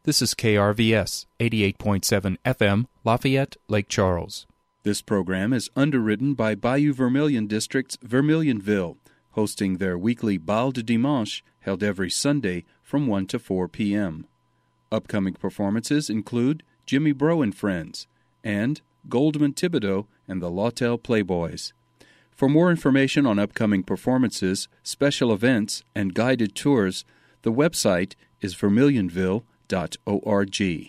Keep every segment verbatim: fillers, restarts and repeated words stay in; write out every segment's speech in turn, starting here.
This is K R V S, eighty-eight point seven F M, Lafayette, Lake Charles. This program is underwritten by Bayou Vermilion District's Vermilionville, hosting their weekly Bal de Dimanche, held every Sunday from one to four p.m. Upcoming performances include Jimmy Bro and Friends, and Goldman Thibodeau and the Lawtell Playboys. For more information on upcoming performances, special events, and guided tours, the website is vermilionville dot org.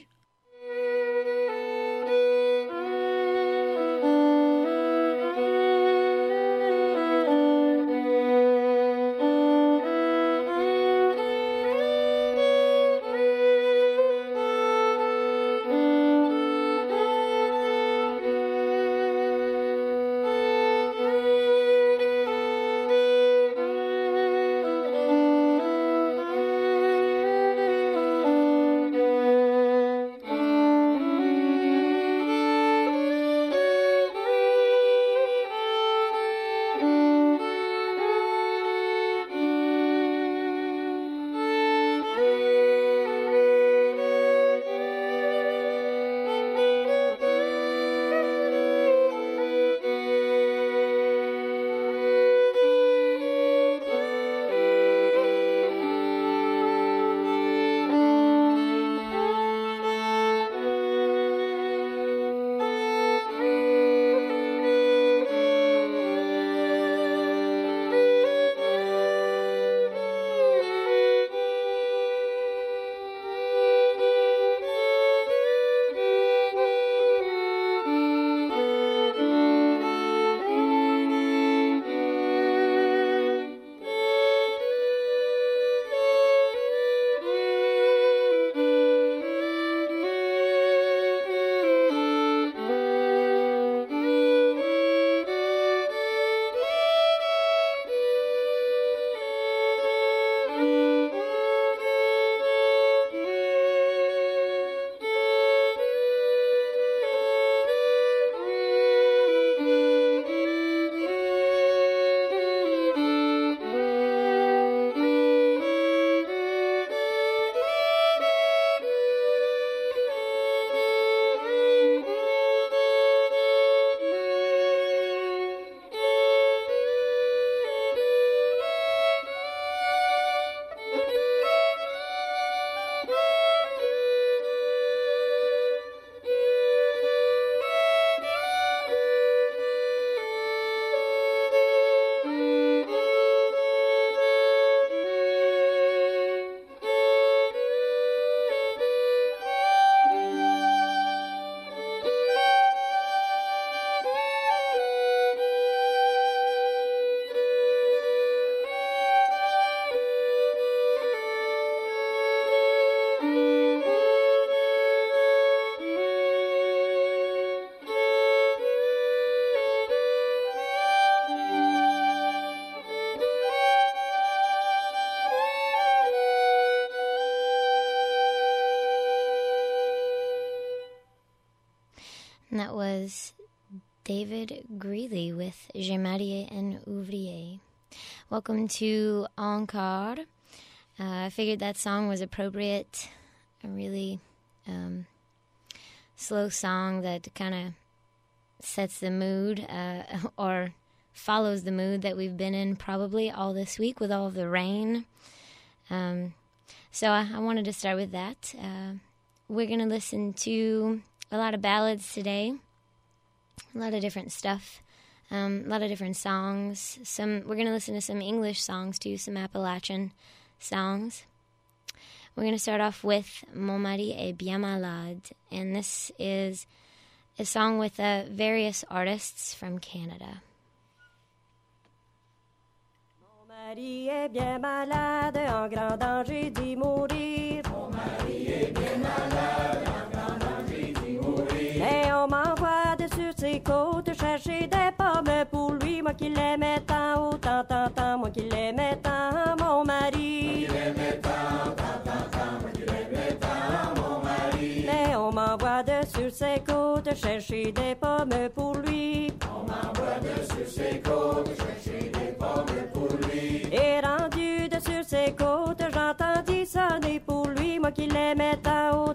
And that was David Greeley with Gemadier and Ouvrier. Welcome to Encore. Uh, I figured that song was appropriate. A really um, slow song that kind of sets the mood uh, or follows the mood that we've been in probably all this week with all of the rain. Um, so I, I wanted to start with that. Uh, we're going to listen to a lot of ballads today, a lot of different stuff, um, a lot of different songs. Some we're going to listen to some English songs too, some Appalachian songs. We're going to start off with Mon mari est bien malade, and this is a song with uh, various artists from Canada. Mon mari est bien malade, en grand danger d'y mourir. Mon mari est bien malade, en grand danger d'y mourir. Mais on m'envoie de sur ses côtes chercher des pommes pour lui, moi qui l'aimais tant, oh, tant, tant, tant, moi qui l'aimais tant, mon mari. Moi qui l'aimais tant, tant, tant, tant, moi qui l'aimais tant, mon mari. Mais on m'envoie de sur ses côtes chercher des pommes pour lui. On m'envoie de sur ses côtes chercher des pommes pour lui. Et rendu de sur ses côtes, j'entendis sonner pour lui, moi qui l'aimais tant, oh,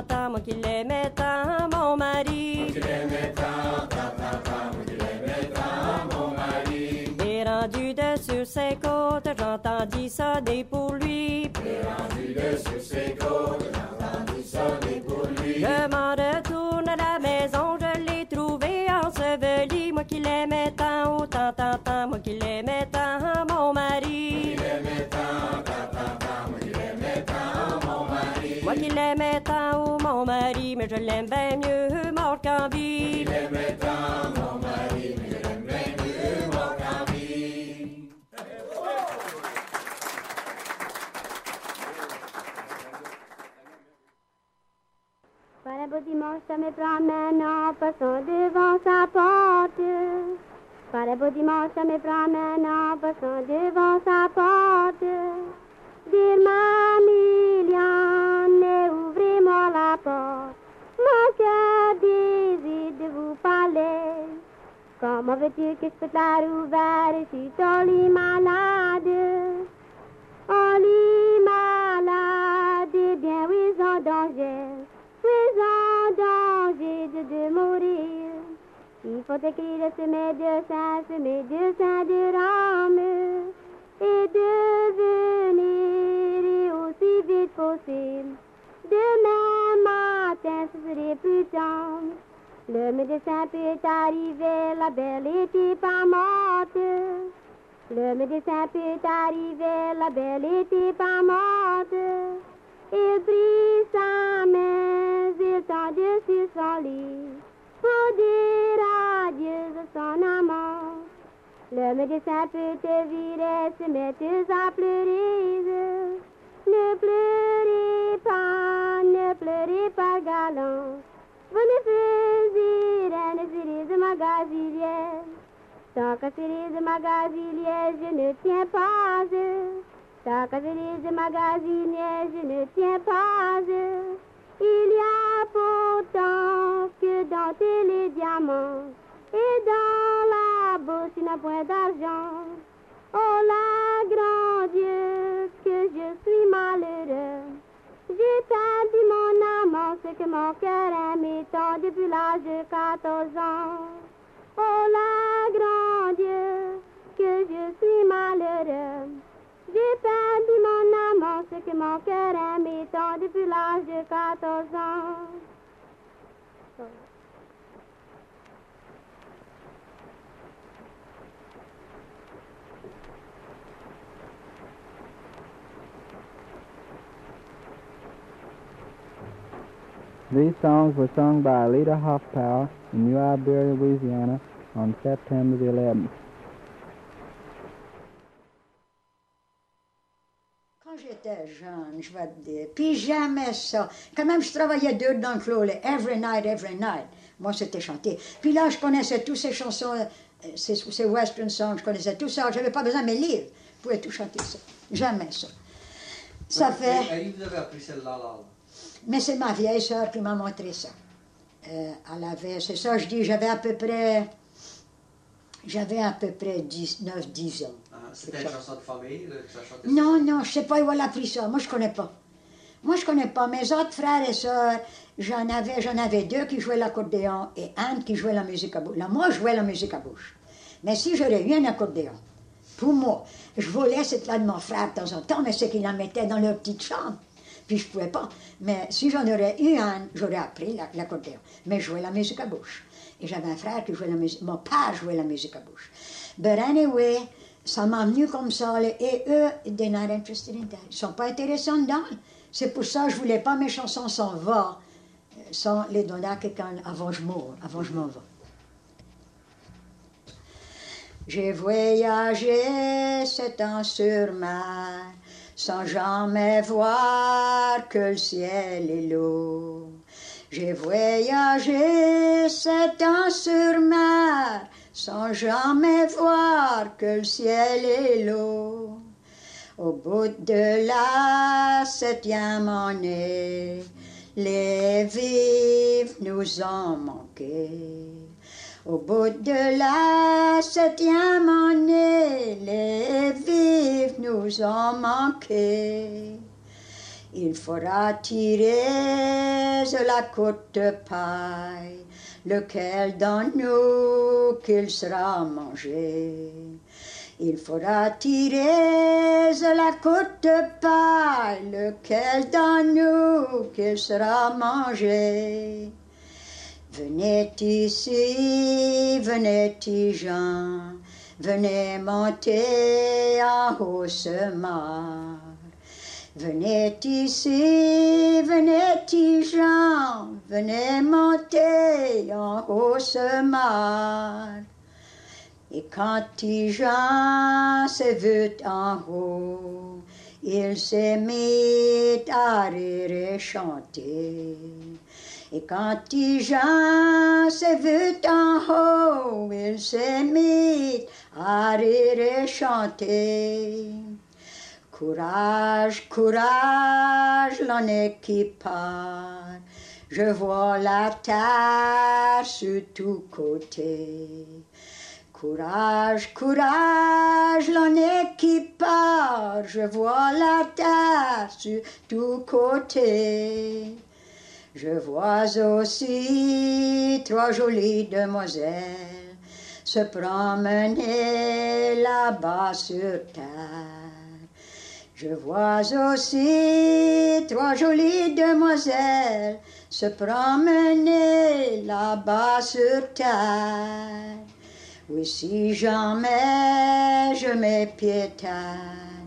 ta, ta, moi qui l'aimais tant, mon mari. Moi qui l'aimais tant, ta, ta, ta, moi qui l'aimais tant, mon mari. Et rendu de sur ses côtes, j'entendis sonner pour lui. Et rendu de sur ses côtes, j'entendis sonner pour lui. Je m'en retourne à la maison, je l'ai trouvé enseveli. Moi qui l'aimais tant, oh tant, tant, tant, moi qui l'aimais tant, mon mari. Moi qui l'aimais tant, ta, ta, ta, moi qui l'aimais tant, mon mari. Moi qui l'aimais tant, oh mon mari, mais je l'aime bien mieux mort qu'en vie. Moi qui l'aimais tant, mon mari, mais je l'aime bien mieux mort qu'en vie. Par un beau dimanche, ça me promène en passant devant sa porte. Par un beau dimanche, ça me promène en passant devant sa porte. Dire mamie, Liane, ouvrez-moi la porte. Mon cœur désire de vous parler. Comment veux-tu que je peux te la rouvrir? Je suis ton lit malade. En lit malade, eh bien oui, en danger. Oui, en danger de, de mourir. Il faut écrire ce médecin, ce médecin de rame. Et devenir aussi vite possible. Demain matin, ce serait plus tard. Le médecin peut arriver, la belle était pas morte. Le médecin peut arriver, la belle était pas morte. Il prit sa main, il tendit sur son lit pour dire adieu à son amant. Le médecin peut te virer, se mettre à pleurer. Ne pleurez pas, ne pleurez pas, galant. Vous ne faisiez rien, ne serez de magasilière. Tant qu'à serez de magasilière, je ne tiens pas. Tant qu'à serez de magasilière, je ne tiens pas. Il y a pourtant que dans tes les diamants et dans la bourse, il n'y a point d'argent. Oh la grand Dieu, que je suis malheureux. J'ai perdu mon amant, ce que mon cœur aimait tant depuis l'âge de quatorze ans. Oh la grand Dieu, que je suis malheureux. J'ai perdu mon amant, ce que mon cœur aimait tant depuis l'âge de quatorze ans. These songs were sung by Alida Hoffpower in New Iberia, Louisiana on September the eleventh. Quand j'étais jeune, je vais te dire, puis j'aimais ça. Quand même, je travaillais deux dans le clos, les Every Night, Every Night. Moi, c'était chanté. Puis là, je connaissais toutes ces chansons, ces, ces western songs, je connaissais tout ça. Je n'avais pas besoin de mes livres. Je pouvais tout chanter ça. J'aimais ça. Ça Mais, fait... Mais vous avez appris celle-là, là? Mais c'est ma vieille sœur qui m'a montré ça. Euh, elle avait, c'est ça, je dis, j'avais à peu près, j'avais à peu près neuf dix ans. Ah, c'était une chanson de famille, là, que ça chantait? Non, non, je sais pas où elle a pris ça. Moi, je connais pas. Moi, je connais pas. Mes autres frères et sœurs, j'en avais, j'en avais deux qui jouaient l'accordéon et un qui jouait la musique à bouche. Là, moi, je jouais la musique à bouche. Mais si j'aurais eu un accordéon, pour moi, je volais cette là de mon frère de temps en temps, mais c'est qu'ils la mettaient dans leur petite chambre. Puis je ne pouvais pas. Mais si j'en aurais eu un, j'aurais appris l'accordéon. Mais je jouais la musique à bouche. Et j'avais un frère qui jouait la musique. Mon père jouait la musique à bouche. But anyway, ça m'a venu comme ça. Et eux, they're not interested in that. Ils ne sont pas intéressants dedans. C'est pour ça que je ne voulais pas mes chansons s'en vont sans les donner à quelqu'un avant je mourre, avant je m'en vais. J'ai voyagé sept ans sur mer, sans jamais voir que le ciel et l'eau. J'ai voyagé sept ans sur mer, sans jamais voir que le ciel et l'eau. Au bout de la septième année, les vives nous ont manqué. Au bout de la septième année, les vives nous ont manqué. Il faudra tirer la côte de paille, lequel dans nous qu'il sera mangé. Il faudra tirer la côte de paille, lequel dans nous qu'il sera mangé. Venez ici, venez y gens, venez monter en haut ce mar. Venez ici, venez y gens, venez monter en haut ce mar. Et quand Tijan s'est vu en haut, il s'est mis à rire et chanter. Et quand Tijan s'est vu en haut, il s'est mis à rire et chanter. Courage, courage, l'on est qui part. Je vois la terre sur tous côtés. Courage, courage, l'on est qui part. Je vois la terre sur tous côtés. Je vois aussi trois jolies demoiselles se promener là-bas sur terre. Je vois aussi trois jolies demoiselles se promener là-bas sur terre. Oui, si jamais je m'épiétane,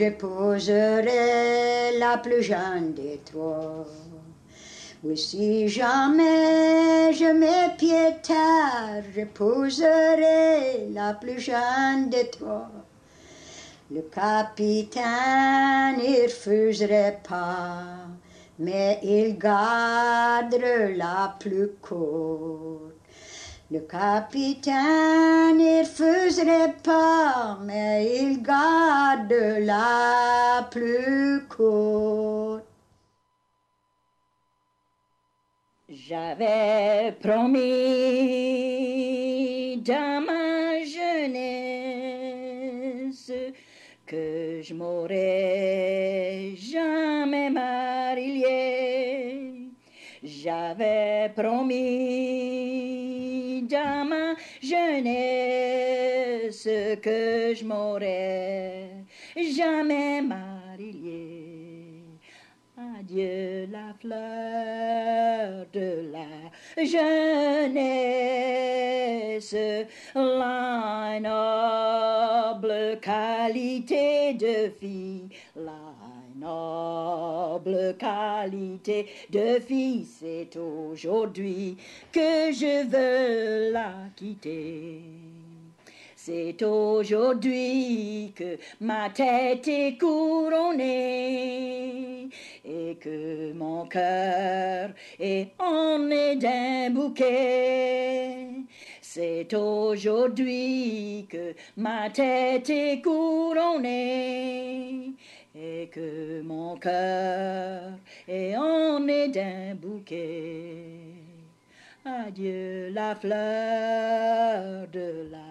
j'épouserai la plus jeune des trois. Oui, si jamais je m'épiétane, j'épouserai la plus jeune des trois. Le capitaine, il refuserait pas, mais il garderait la plus courte. Le capitaine, il refuserait pas, mais il garde la plus courte. J'avais promis dans ma jeunesse que je m'aurais jamais marié. J'avais promis dans ma jeunesse que je m'aurais jamais marié. Adieu la fleur de la jeunesse, la noble qualité de fille, la noble qualité de fille, c'est aujourd'hui que je veux la quitter. C'est aujourd'hui que ma tête est couronnée et que mon cœur est orné d'un bouquet. C'est aujourd'hui que ma tête est couronnée et que mon cœur est orné d'un bouquet. Adieu la fleur de la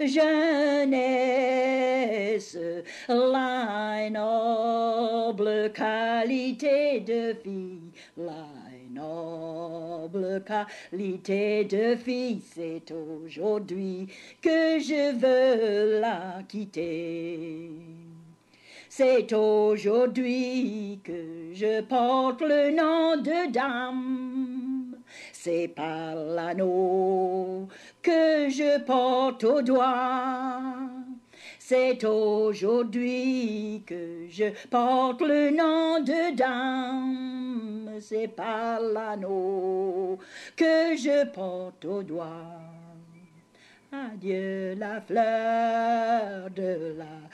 jeunesse, la noble qualité de fille, la noble qualité de fille, c'est aujourd'hui que je veux la quitter. C'est aujourd'hui que je porte le nom de dame. C'est par l'anneau que je porte au doigt. C'est aujourd'hui que je porte le nom de dame. C'est par l'anneau que je porte au doigt. Adieu la fleur de la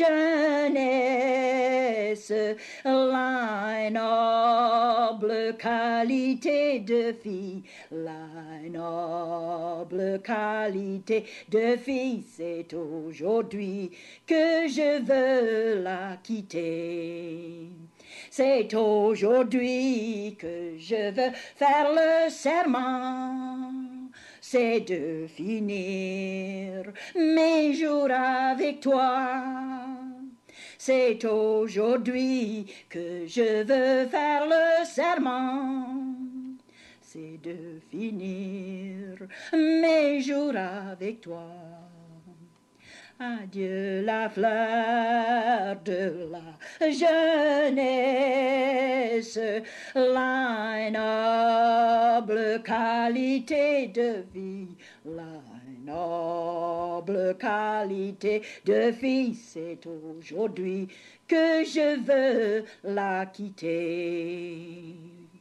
jeunesse, la noble qualité de fille, la noble qualité de fille, c'est aujourd'hui que je veux la quitter. C'est aujourd'hui que je veux faire le serment. C'est de finir mes jours avec toi. C'est aujourd'hui que je veux faire le serment. c'est de finir mes jours avec toi. Adieu la fleur de la jeunesse, la noble qualité de vie, la noble qualité de vie, c'est aujourd'hui que je veux la quitter.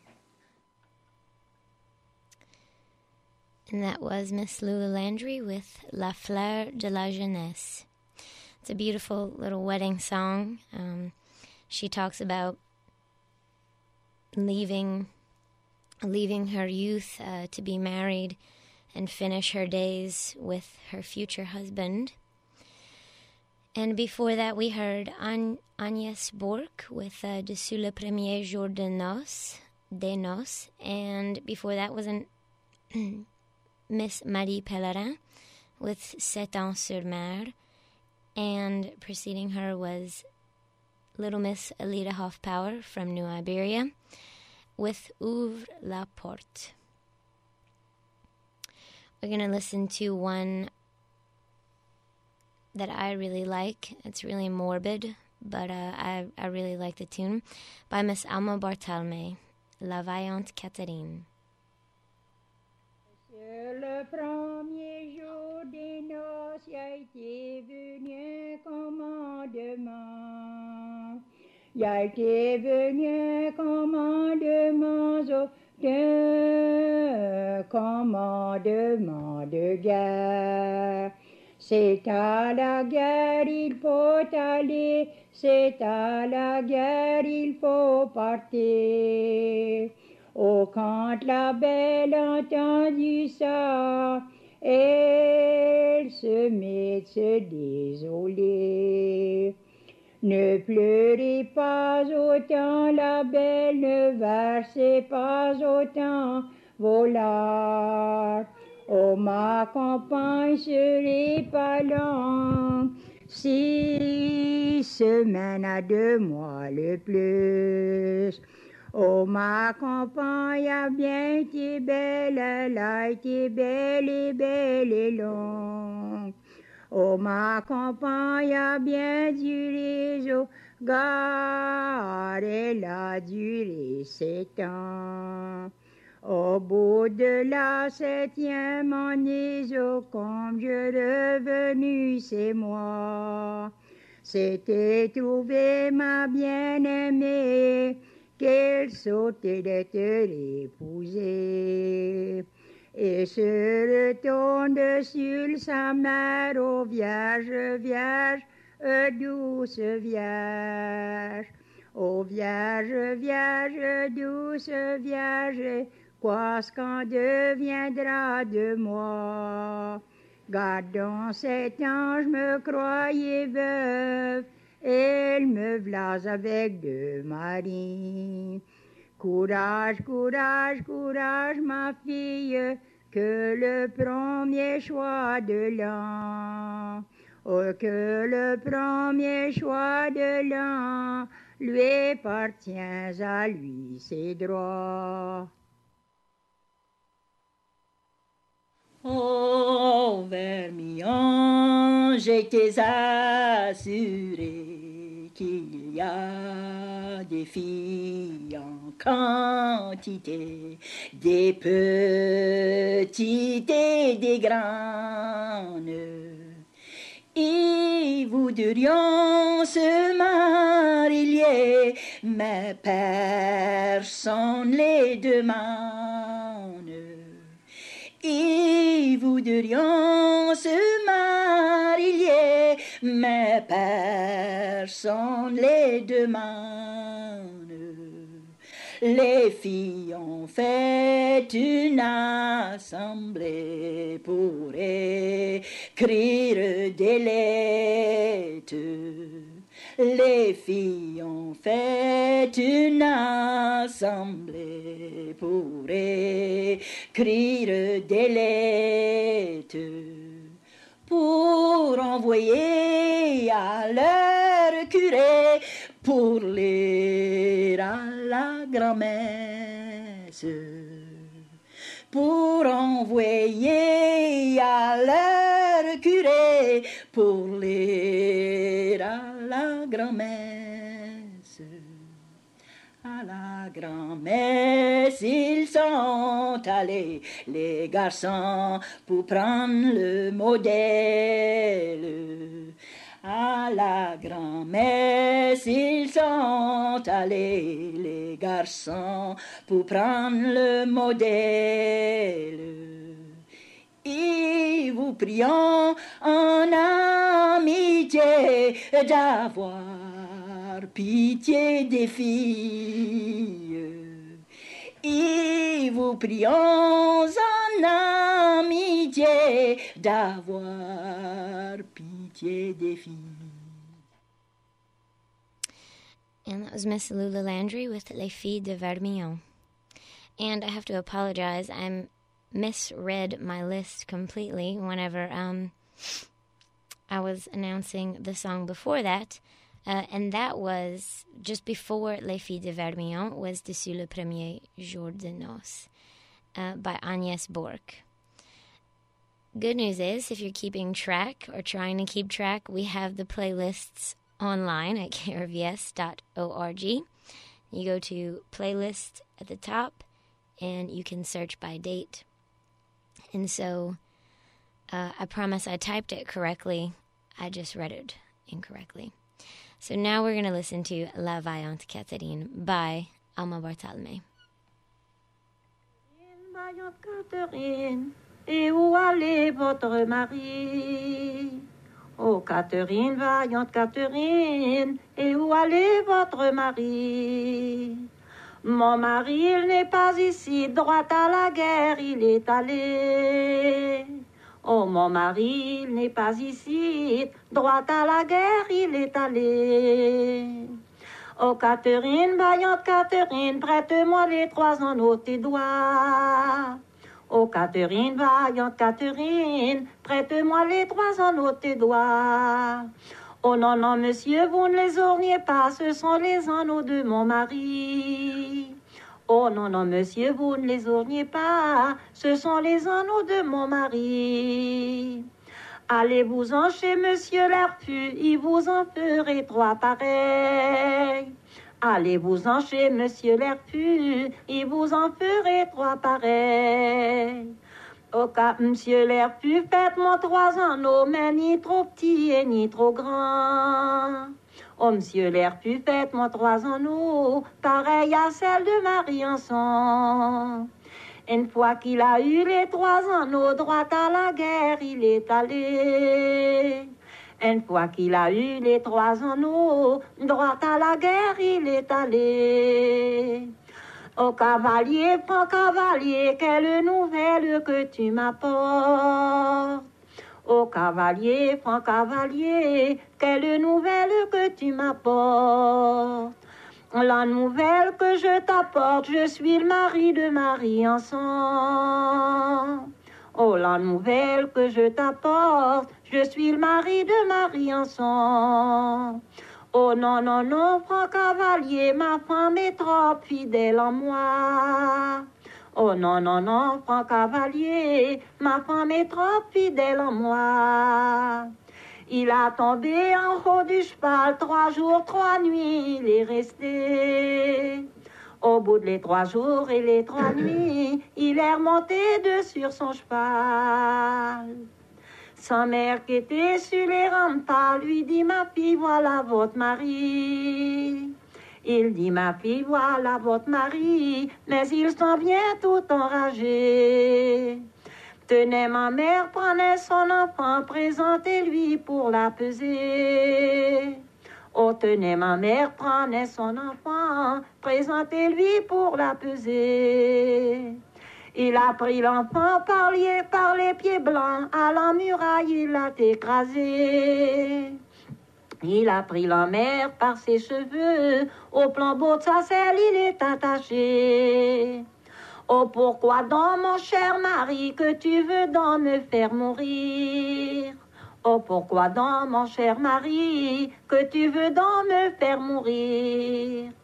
And that was Miss Lula Landry with La Fleur de la Jeunesse. It's a beautiful little wedding song. Um, she talks about leaving, leaving her youth uh, to be married and finish her days with her future husband. And before that, we heard An- Agnès Bourque with uh, Dessus le premier jour de noces, des noces. And before that was an Miss Marie Pellerin with Sept ans sur mer, and preceding her was Little Miss Alida Hoffpower from New Iberia with Ouvre la Porte. We're going to listen to one that I really like. It's really morbid, but uh, I, I really like the tune, by Miss Alma Barthelme, La Vaillante Catherine. Le premier jour des noces y a été venu un commandement. Y a été venu un commandement d'un commandement de guerre. C'est à la guerre il faut aller, c'est à la guerre il faut partir. Oh, quand la belle entendit ça, elle se mit se désoler. Ne pleurez pas autant, la belle, ne versez pas autant vos larmes. Oh, ma campagne serait pas longue, six semaines à deux mois le plus. Oh, ma campagne a bien été belle, elle a été belle et belle et longue. Oh, ma campagne a bien duré, oh, gare, elle a duré sept ans. Au bout de la septième année, oh, comme je revenu, c'est moi. C'était trouver ma bien-aimée, qu'elle sautait d'être épousée. Et se retourne sur sa mère, ô Vierge, Vierge, douce Vierge. Ô Vierge, Vierge, douce Vierge, qu'est-ce qu'en deviendra de moi? Gardons cet ange, me croyais veuve, elle me blase avec deux maris. Courage, courage, courage, ma fille, que le premier choix de l'an, oh, que le premier choix de l'an lui appartient à lui ses droits. Oh, Vermillon, j'étais assuré qu'il y a des filles en quantité, des petites et des grandes. Ils voudrions se marier, mais personne les demande. Ils voudrions se marier, mais personne les demande. Les filles ont fait une assemblée pour écrire des lettres. Les filles ont fait une assemblée pour écrire des lettres, pour envoyer à leur curé, pour lire à la grand-messe. pour envoyer à leur curé pour lire à la grand-messe. À la grand-messe, ils sont allés, les garçons, pour prendre le modèle. À la grand-messe, ils sont allés, les garçons, pour prendre le modèle. Et vous prions en amitié d'avoir pitié des filles. Et vous prions en amitié d'avoir pitié des filles. And that was Miss Lula Landry with Les Filles de Vermillon. And I have to apologize, I misread my list completely whenever um, I was announcing the song before that. Uh, and that was, just before Les Filles de Vermillon, was Dessus le premier jour de noces uh, by Agnès Bourque. Good news is, if you're keeping track or trying to keep track, we have the playlists online at k r v s dot org. You go to playlist at the top, and you can search by date. And so, uh, I promise I typed it correctly. I just read it incorrectly. So now we're going to listen to La Vaillante Catherine by Alma Bartolome. Vaillante Catherine, et où allait votre mari? Oh Catherine, vaillante Catherine, et où allait votre mari? Mon mari, il n'est pas ici, droit à la guerre, il est allé. Oh, mon mari, il n'est pas ici, droit à la guerre, il est allé. Oh, Catherine, vaillante Catherine, prête-moi les trois anneaux tes doigts. Oh, Catherine, vaillante Catherine, prête-moi les trois anneaux tes doigts. Oh, non, non, monsieur, vous ne les orniez pas, ce sont les anneaux de mon mari. Oh non, non, monsieur, vous ne les orniez pas, ce sont les anneaux de mon mari. Allez-vous-en chez monsieur Lerpu, il vous en ferait trois pareils. Allez-vous-en chez monsieur Lerpu, il vous en ferait trois pareils. Oh, cas, monsieur Lerpu, faites-moi trois anneaux, mais ni trop petits et ni trop grands. Oh, monsieur Lerpu, faites-moi trois anneaux, pareil à celle de Marie-Anson. Une fois qu'il a eu les trois anneaux, droit à la guerre, il est allé. Une fois qu'il a eu les trois anneaux, droit à la guerre, il est allé. Oh, cavalier, prends cavalier, quelle nouvelle que tu m'apportes. Oh cavalier, franc cavalier, quelle nouvelle que tu m'apportes. La nouvelle que je t'apporte, je suis le mari de Marie-Anson. Oh, la nouvelle que je t'apporte, je suis le mari de Marie-Anson. Oh non, non, non, franc cavalier, ma femme est trop fidèle en moi. Oh non, non, non, franc cavalier, ma femme est trop fidèle en moi. Il a tombé en haut du cheval, trois jours, trois nuits, il est resté. Au bout de les trois jours et les trois nuits, il est remonté de sur son cheval. Sa mère qui était sur les remparts lui dit, ma fille, voilà votre mari. Il dit, ma fille, voilà votre mari, mais il s'en vient tout enragé. Tenez, ma mère, prenez son enfant, présentez-lui pour la peser. Oh, tenez, ma mère, prenez son enfant, présentez-lui pour la peser. Il a pris l'enfant par les, par les pieds blancs, à la muraille, il l'a écrasé. Il a pris la mère par ses cheveux, au flambeau de sa selle, il est attaché. Oh, pourquoi donc, mon cher mari, que tu veux donc me faire mourir? Oh, pourquoi donc, mon cher mari, que tu veux donc me faire mourir?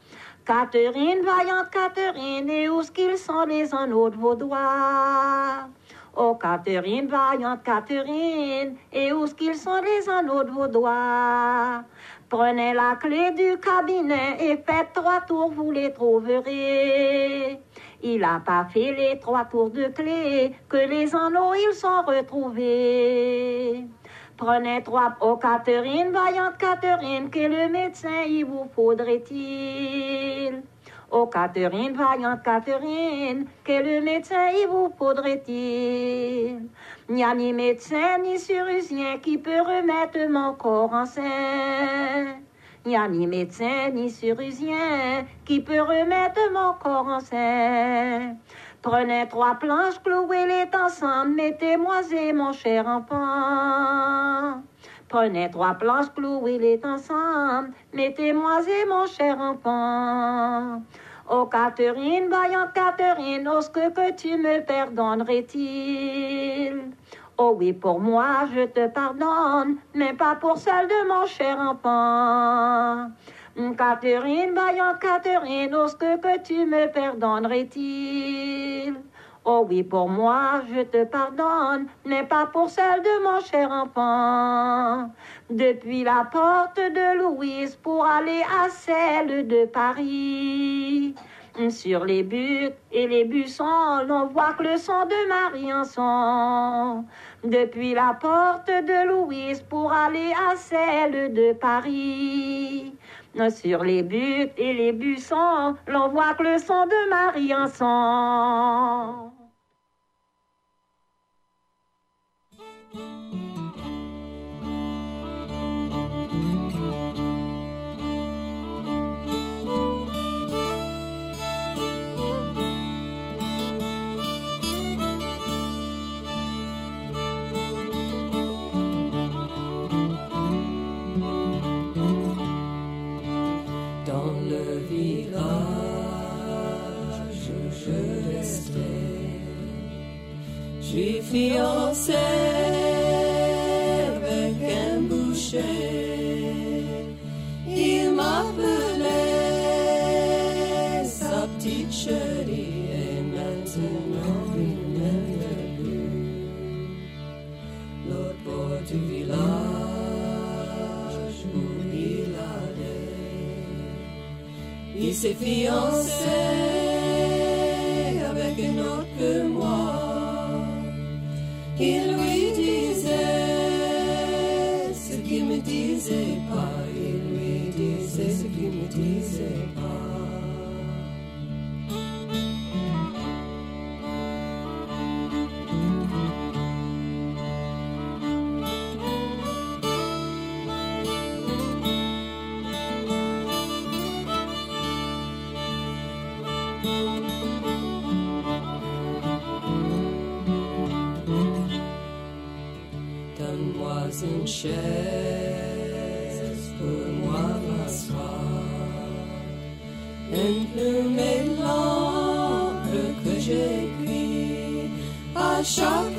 Catherine, vaillante Catherine, et où est-ce qu'ils sont les anneaux de vos doigts? Oh Catherine, vaillante Catherine, et où est-ce qu'ils sont les anneaux de vos doigts? Prenez la clé du cabinet et faites trois tours, vous les trouverez. Il n'a pas fait les trois tours de clé, que les anneaux ils sont retrouvés. Prenez trois, oh Catherine, vaillante Catherine, quel médecin il vous faudrait-il? Oh Catherine, vaillante Catherine, quel médecin il vous faudrait-il? Il n'y a ni médecin ni chirurgien qui peut remettre mon corps en sein. Il n'y a ni médecin ni chirurgien qui peut remettre mon corps en sein. Prenez trois planches, clouez-les ensemble, mettez-moi et mon cher enfant. Prenez trois planches, clouez-les ensemble, mettez-moi et mon cher enfant. Oh Catherine, vaillante Catherine, est-ce que, que tu me pardonnerais-tu? Oh oui, pour moi, je te pardonne, mais pas pour celle de mon cher enfant. Catherine, vaillante Catherine, est-ce que, que tu me pardonnerais-tu? Oh oui, pour moi, je te pardonne, mais pas pour celle de mon cher enfant. Depuis la porte de Louise pour aller à celle de Paris, sur les buttes et les buissons, l'on voit que le son de Marie en son. Depuis la porte de Louise pour aller à celle de Paris, sur les buttes et les buissons, l'on voit que le son de Marie en son. Je suis fiancée avec un boucher. Il m'appelait sa petite chérie et maintenant il m'aime plus. L'autre bord du village où il allait, il s'est fiancé avec un autre que moi. Il lui disait ce qu'il me disait pas. Il lui disait ce qu'il me disait pas. Une chaise pour moi m'asseoir, une plume et l'encre que j'écris à chaque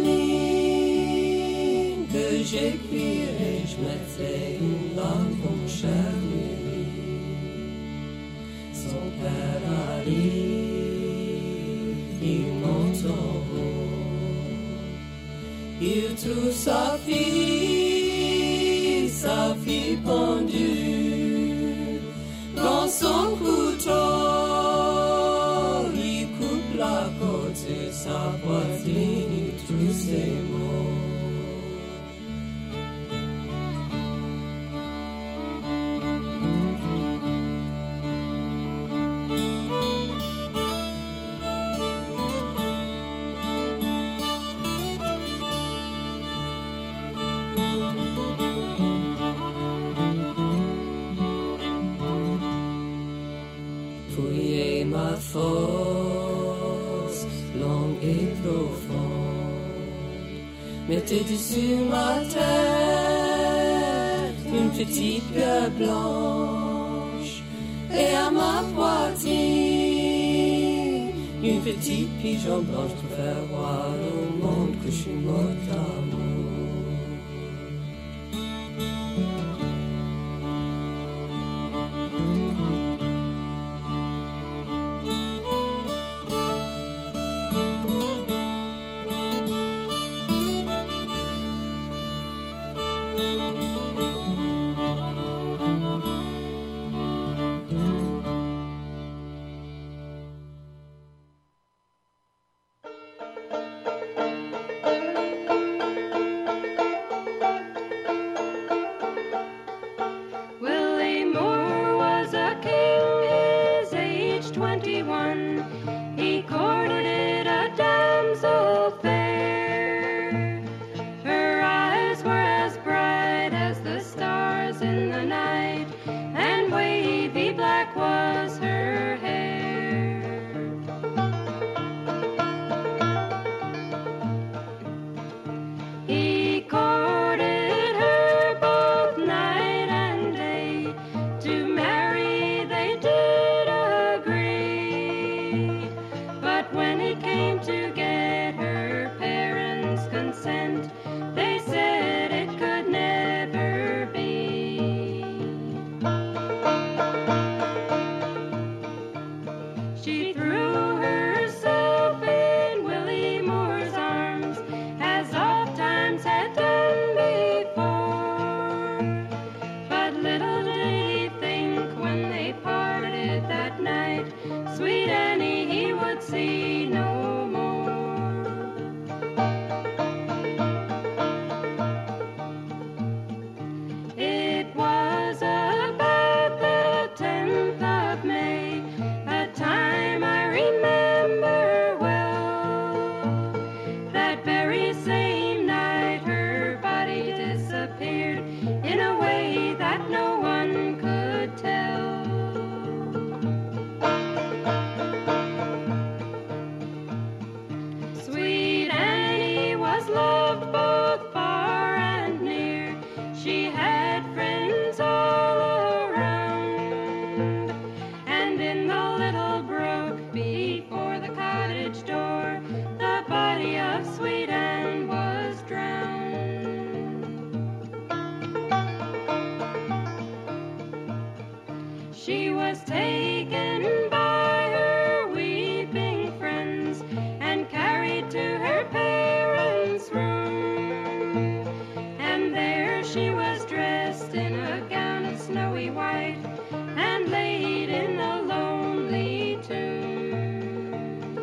ligne que j'écrirai, je mettrai une langue pour charmer. Son père arrive, il monte en haut. Il trouve sa fille, sa fille pendue dans son couteau. Il coupe la côte sur sa poitrine, il trouve ses mots. Force longue et profonde, mettez dessus ma tête une petite pierre blanche, et à ma poitrine une petite pigeon blanche pour faire voir au monde que je suis morte d'amour. came to get her parents' consent, they said it could never be. She threw herself in Willie Moore's arms, as oft times had done before. But little did he think when they parted that night, sweet Annie he would see no more. It was about the tenth of May, a time I remember well. That very same night her body disappeared in a way that no one could tell. Sweet Annie was loved both far and near. She had friends all around, and in the little brook before the cottage door, the body of Sweet Anne was drowned. She was taken by her weeping friends and carried to her parents' room, and there she was dressed in a gown of snowy white and laid in a lonely tomb.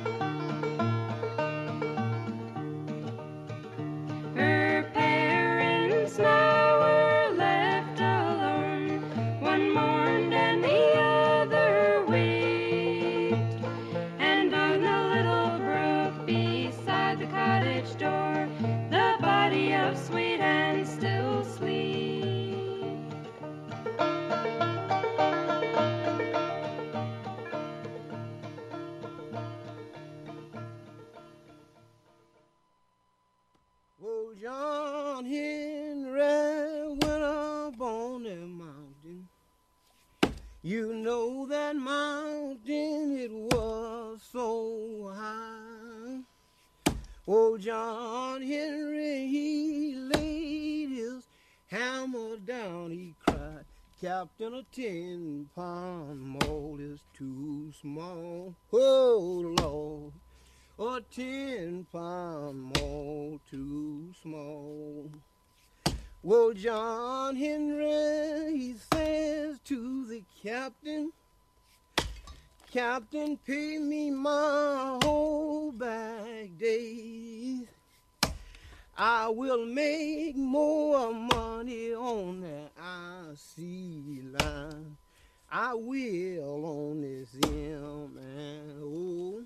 Her parents now were left alone. One mourned and the other wept, and on the little brook beside the cottage door, the body of Sweet Anne still sleeps. Oh, John Henry went up on the mountain. You know that mountain, it was so high. Oh, John Henry, he laid his hammer down, he cried, Captain, a ten pound mold is too small. Oh, Lord, a ten pound mold too small. Well, John Henry, he says to the captain, Captain, pay me my whole back days. I will make more money on that I C line. I will on this M and O.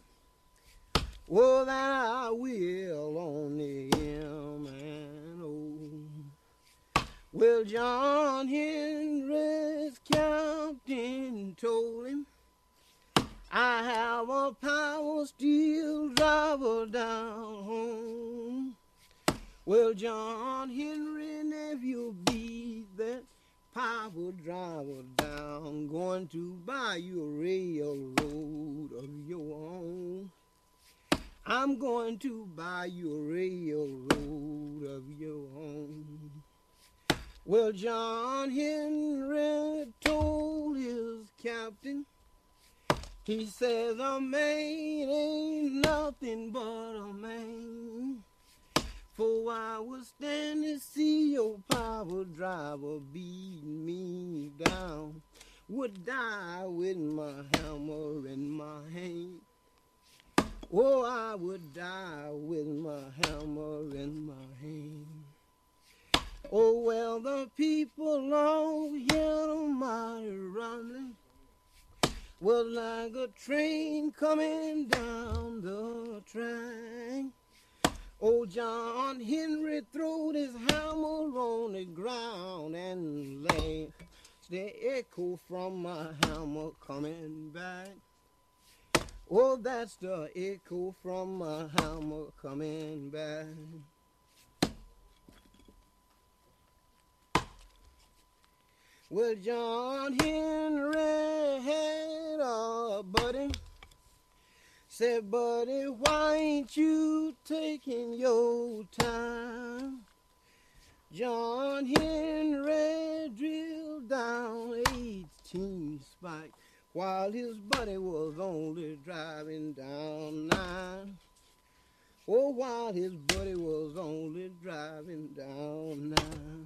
Oh, that I will on the M and O. Well, John Henry's captain told him, I have a power steel driver down home. Well, John Henry, nephew, beat that power driver down, going to buy you a railroad of your own. I'm going to buy you a railroad of your own. Well, John Henry told his captain, he says, a man ain't nothing but a man. For I was standing to see your power driver beat me down. Would die with my hammer in my hand. Oh, I would die with my hammer in my hand. Oh, well, the people all yell mighty rumbling was like a train coming down the track. Oh, John Henry throwed his hammer on the ground and lay the echo from my hammer coming back. Oh, that's the echo from my hammer coming back. Well, John Henry had a buddy Said, buddy, why ain't you taking your time? John Henry drilled down eighteen spikes while his buddy was only driving down nine. Oh, while his buddy was only driving down nine.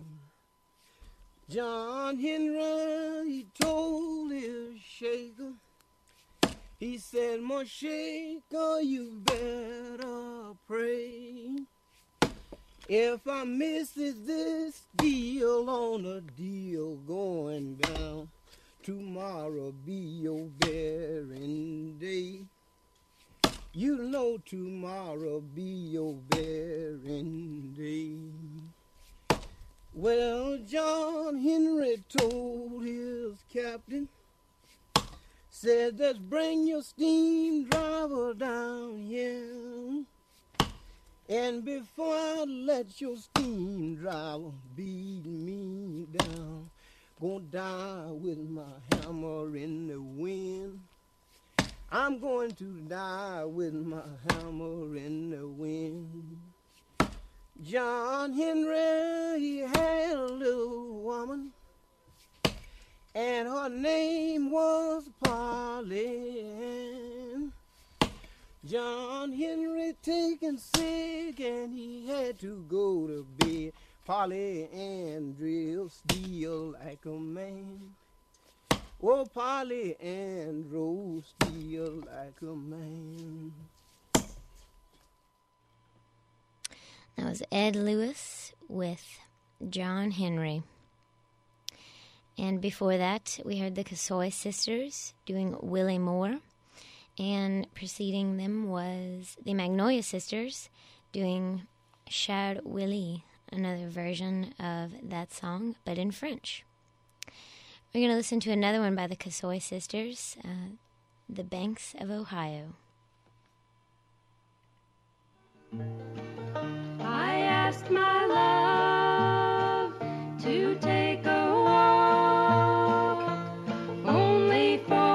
John Henry, he told his shaker, he said, my shaker, you better pray. If I misses this deal on a deal going down, tomorrow be your bearing day. You know tomorrow be your bearing day. Well, John Henry told his captain, said, let's bring your steam driver down here. And before I let your steam driver beat me down, gonna die with my hammer in the wind. I'm going to die with my hammer in the wind. John Henry, he had a little woman, and her name was Polly Ann. John Henry taken sick and he had to go to bed. Polly Ann drilled steel like a man. Oh, Polly Ann drove steel like a man. That was Ed Lewis with John Henry. And before that, we heard the Casoy Sisters doing Willie Moore. And preceding them was the Magnolia Sisters doing Cher Willie, another version of that song, but in French. We're going to listen to another one by the Casoy Sisters, uh, The Banks of Ohio. I asked my love to take a walk, only for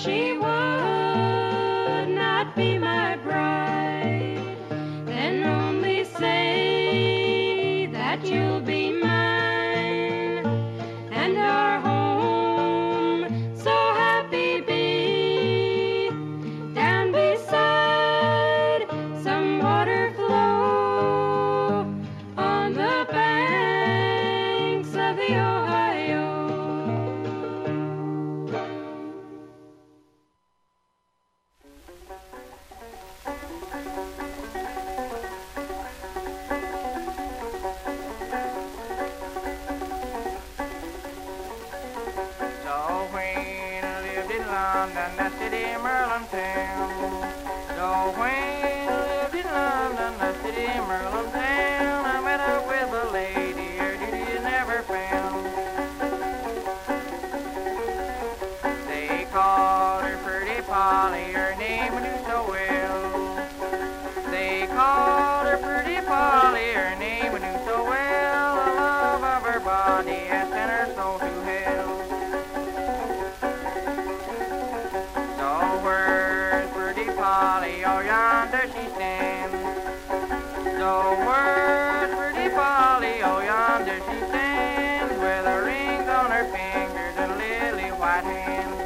she would not be my bride, then only say that you'll be mine, and our home so happy be, down beside some water flow on the banks of the Ohio. So when I lived in London, the city Merlin town. So when I lived in London, the city Merlin town, I met up with a lady her duty never found. They called her Pretty Polly, her name I knew so well. They called her Pretty Polly, her name I knew so well. The love of her body had sent her soul to hell. So where's Pretty Polly? Oh, yonder she stands. So where's Pretty Polly? Oh, yonder she stands, with her rings on her fingers and lily white hands.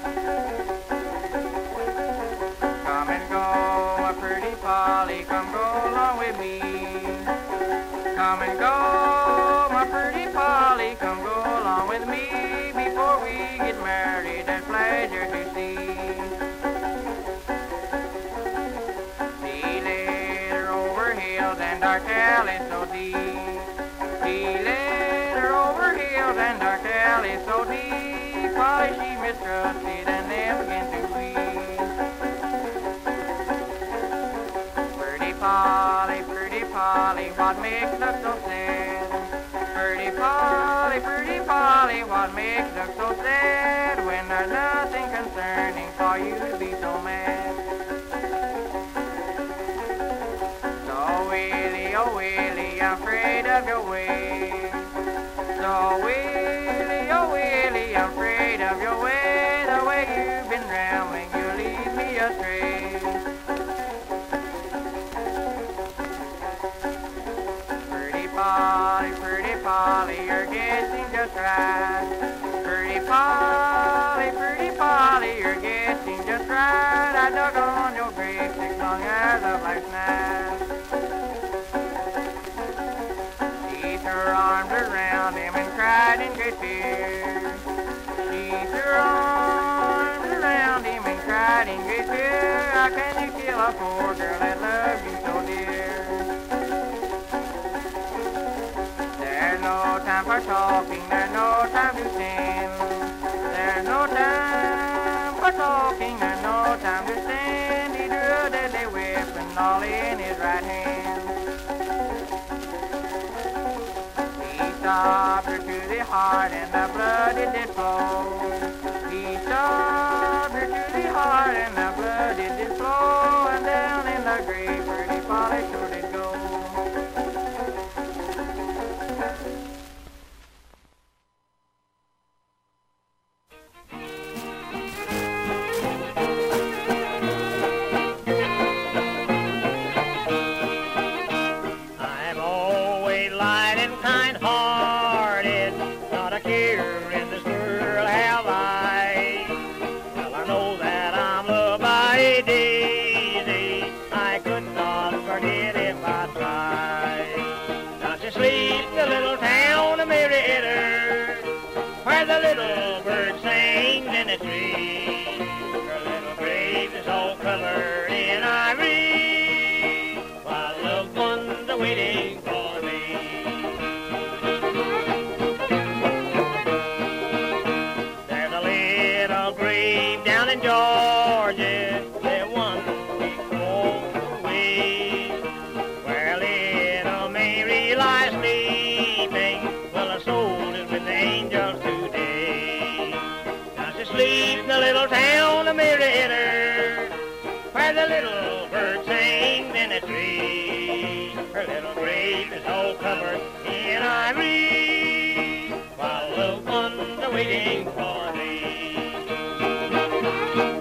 Come and go, my Pretty Polly, come go along with me. Come and go, my Pretty Polly, come go along with me. Before we get married, there's pleasure to see. He led her over hills and dark alleys so deep. He led her over hills and dark alleys so deep. Polly she mistrusted and then began to weep. Pretty Polly, Pretty Polly, what makes look so sad? Pretty Polly, Pretty Polly, what makes look so sad? When there's nothing concerning for you to be so mad. So Willie, oh Willie, I'm afraid of your way. So Willie, oh Willie, I'm afraid of your way. The way you've been rambling, you lead me astray. Pretty Polly, Pretty Polly, you're guessing just right. Pretty Polly, Pretty Polly, you're guessing just right. I dug on your grave six long hours of last night. She threw her arms around him and cried in great fear. She threw her arms around him and cried in great fear. How can you kill a poor girl that loves you so dear? There's no time for talking, there's no time to stand. There's no time for talking, there's no time to stand. He drew a deadly weapon all in his right hand. He stabbed her to the heart and the blood it did flow. He stabbed her to the heart and the blood it did flow. And down in the grave Pretty Polly sure did go. I'm always light and kind-hearted, not a care in this world have I. Well, I know that I'm loved by a daisy, I could not forget if I tried. Down to sleep in the little town of Marietta, where the little bird sings in the tree. Her little grave is all colored in ivory, while loved ones are waiting for me. There's a little grave down in Georgia, that one big home away, where little Mary lies sleeping. Well, her soul is with angels today. Now she sleeps in the little town of Marietta, where the little bird sings in a tree. Her little grave is all covered in ivory, while loved ones are waiting for thee.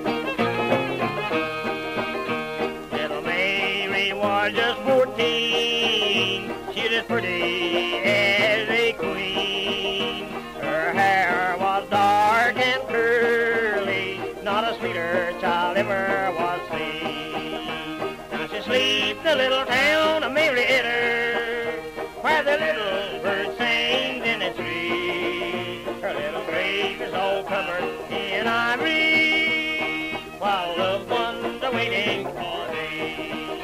a sweeter child ever was seen. Now she sleeps in a little town of Marietta, where the little bird sings in a tree. Her little grave is all covered in ivory, while loved ones are waiting for thee.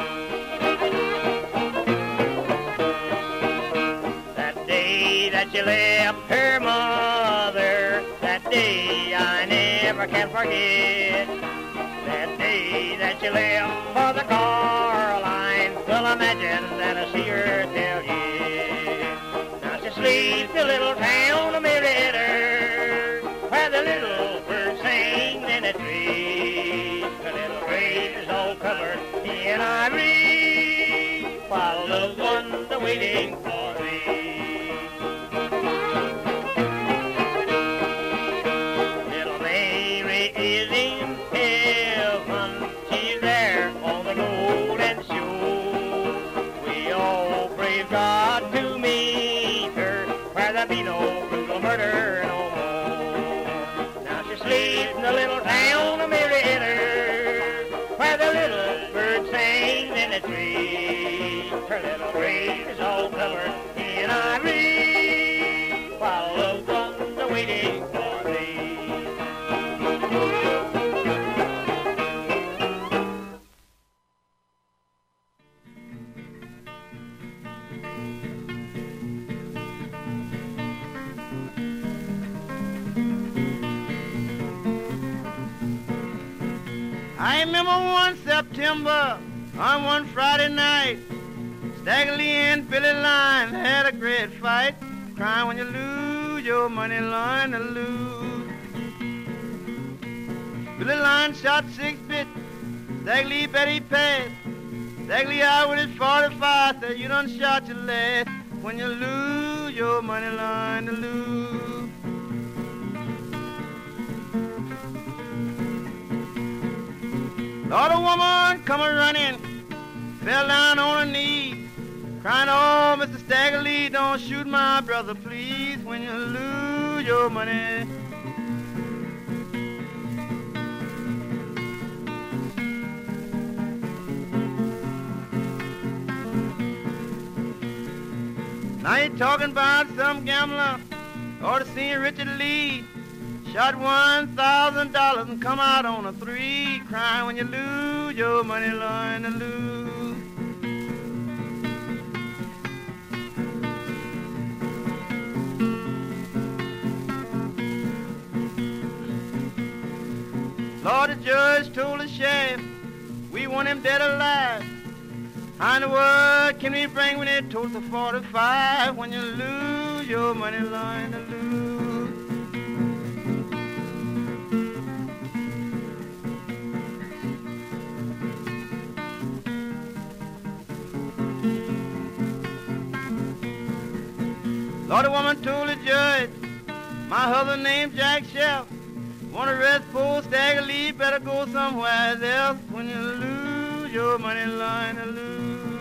That day that she left her mother, that day I never can forget. That day that she left for the car line, well, imagine that I see her till yet. Now she sleeps in a little town of Marietta, where the little bird sings in a tree. Her little grave is all covered in ivory, while loved ones are waiting for thee. Little Mary is in heaven, she's there on the golden shore. We all praise God to meet her, where there be no brutal murder no more. Now she sleeps in the little town of Marietta, where the little bird sings in a tree. Her little grave is all covered in ivory, while loved ones are waiting for thee. I remember one September on one Friday night, Stagger Lee and Billy Lyons had a great fight, crying when you lose your money, learn to lose. Billy Lyons shot six bit, Stagger Lee bet he passed. Stagger Lee out with his forty-five, said you done shot your last. When you lose your money, learn to lose. Lord, a woman come a running, fell down on her knees, crying, oh, Mister Stagger Lee, don't shoot my brother, please, when you lose your money. Now you're talking about some gambler, ought to see Richard Lee, shot one thousand dollars and come out on a three, crying when you lose your money, learn to lose. Lord, the judge told the sheriff, we want him dead or alive. How in the world can we bring when it told the forty-five? When you lose your money, learn to lose. Lord, the woman told the judge, my husband named Jack Shelf, want to arrest poor Stagger Lee, better go somewhere else. When you lose your money, learn to lose.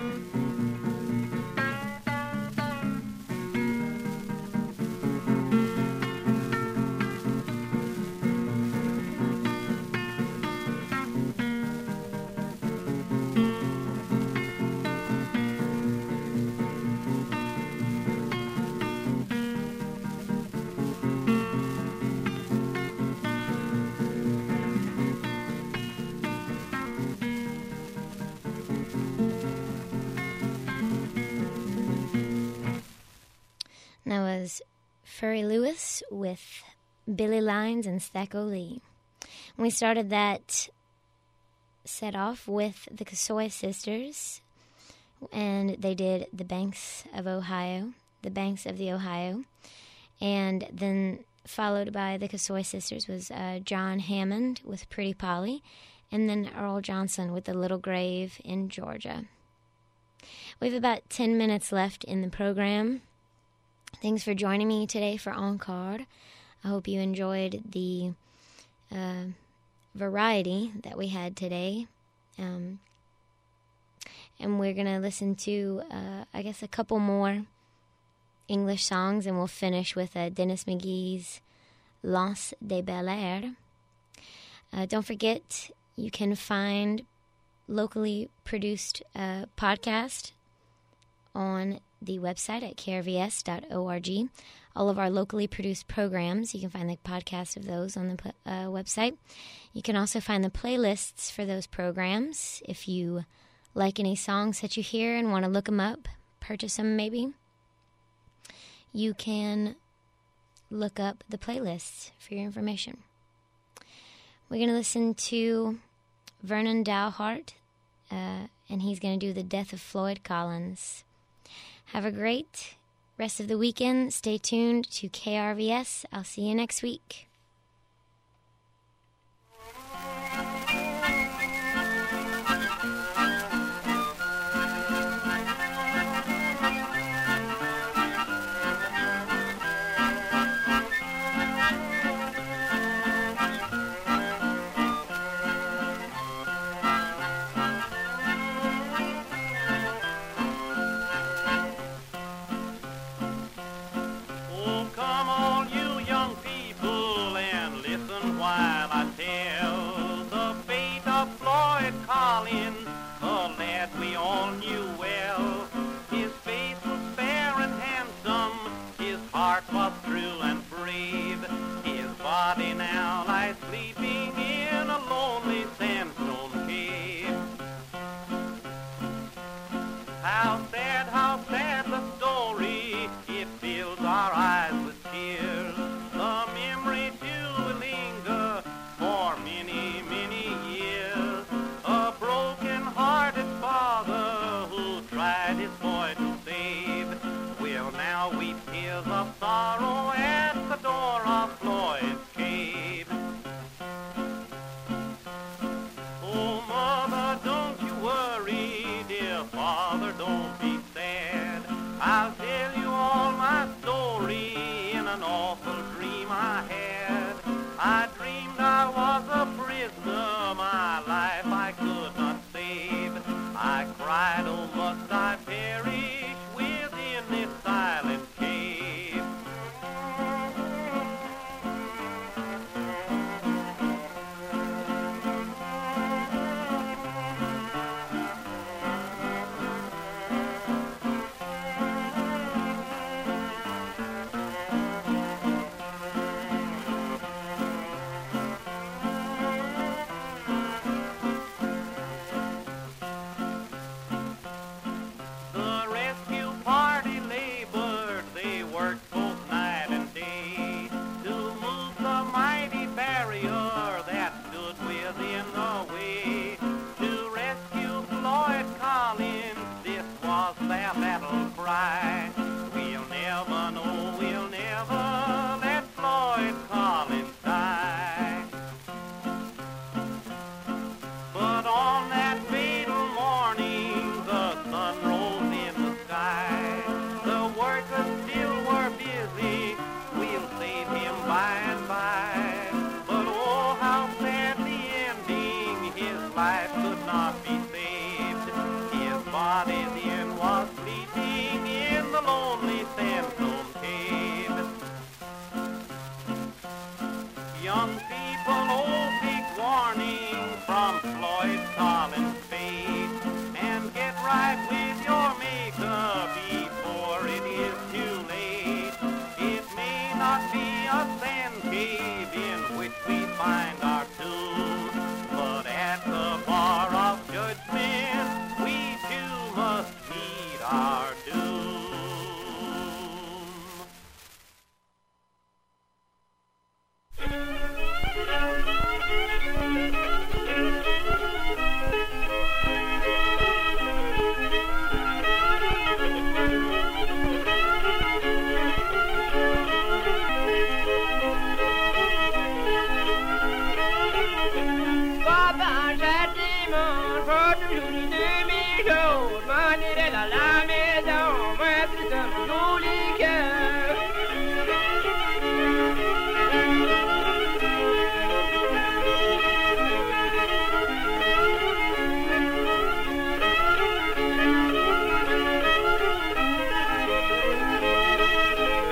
That was Furry Lewis with Billy Lyons and Stacko Lee. We started that set off with the Casoy Sisters, and they did The Banks of Ohio, The Banks of the Ohio, and then followed by the Casoy Sisters was uh, John Hammond with Pretty Polly, and then Earl Johnson with The Little Grave in Georgia. We have about ten minutes left in the program. Thanks for joining me today for Encore. I hope you enjoyed the uh, variety that we had today. Um, and we're going to listen to, uh, I guess, a couple more English songs, and we'll finish with uh, Dennis McGee's L'Anse des Bel Air. Uh, don't forget, you can find locally produced uh, podcast on the website at k r v s dot org. All of our locally produced programs, you can find the podcast of those on the uh, website. You can also find the playlists for those programs. If you like any songs that you hear and want to look them up, purchase them maybe, you can look up the playlists for your information. We're going to listen to Vernon Dalhart, uh, and he's going to do The Death of Floyd Collins. Have a great rest of the weekend. Stay tuned to K R V S. I'll see you next week.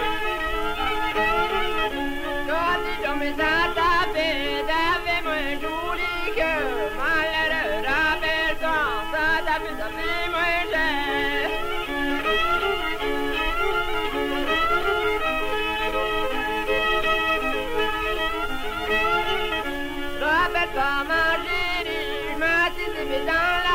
Quand tu tombes à ta fête, avec moi, puis ça fait moins cher. Je rappelle pas manger, je m'attise dans la